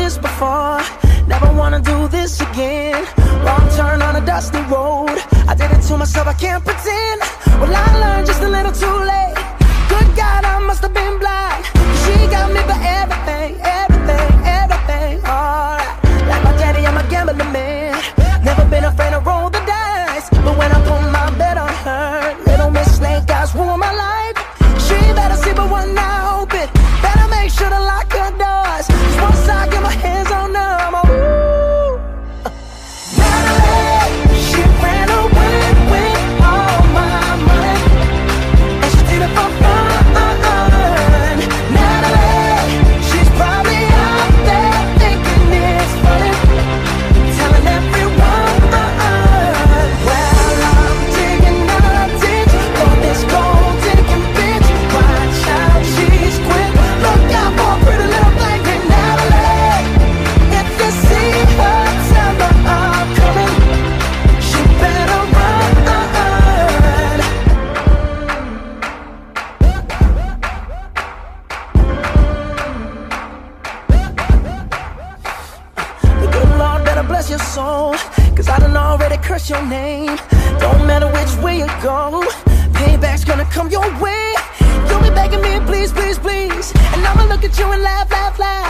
this before, never wanna do this again. Wrong turn on a dusty road, I did it to myself, I can't pretend. Well, I learned just a little too late. Good God, I must have been blind. She got me for everything, everything, everything. Alright, like my daddy, I'm a gambling man. Never been afraid to roll the dice, but when I put my bet on her, little Miss Snake Eyes ruined my life. She better see but one eye open, better make sure to lock her doors. 'Cause once I get my hands on her, I'm a ooh. Natalie, she ran away with all my money, and she did it for fun. Natalie, she's probably out there thinking it's funny, telling everyone, well, I'm digging out a ditch for this gold-digging bitch. Watch out, she's quick. Look out for a pretty little thing named Natalie. If you see her, tell her I'm coming. She better run. The good Lord better bless your soul, 'cause I done already cursed your name. Don't matter which way you go, payback's gonna come your way. You'll be begging me, please, please, please, and I'ma look at you and laugh, laugh, laugh.